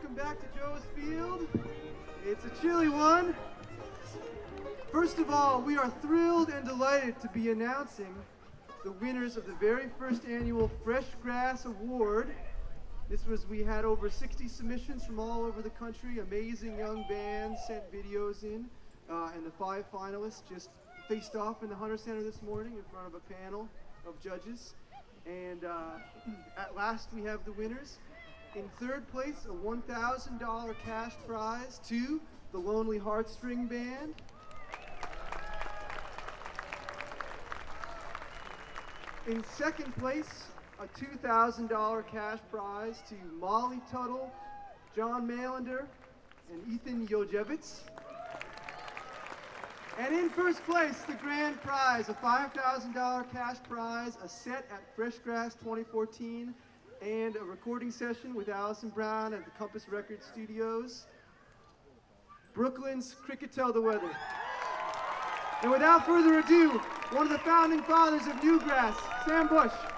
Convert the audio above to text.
welcome back to Joe's Field. It's a chilly one. First of all, we are thrilled and delighted to be announcing the winners of the very first annual Fresh Grass Award. We had over 60 submissions from all over the country. Amazing young bands sent videos in, and the 5 finalists just faced off in the Hunter Center this morning in front of a panel of judges. And at last we have the winners. In third place, a $1,000 cash prize to the Lonely Heartstring Band. In second place, a $2,000 cash prize to Molly Tuttle, John Mailander, and Ethan Yojevitz. And in first place, the grand prize, a $5,000 cash prize, a set at Fresh Grass 2014, and a recording session with Allison Brown at the Compass Record Studios. Brooklyn's Cricket Tell the Weather. And without further ado, one of the founding fathers of Newgrass, Sam Bush.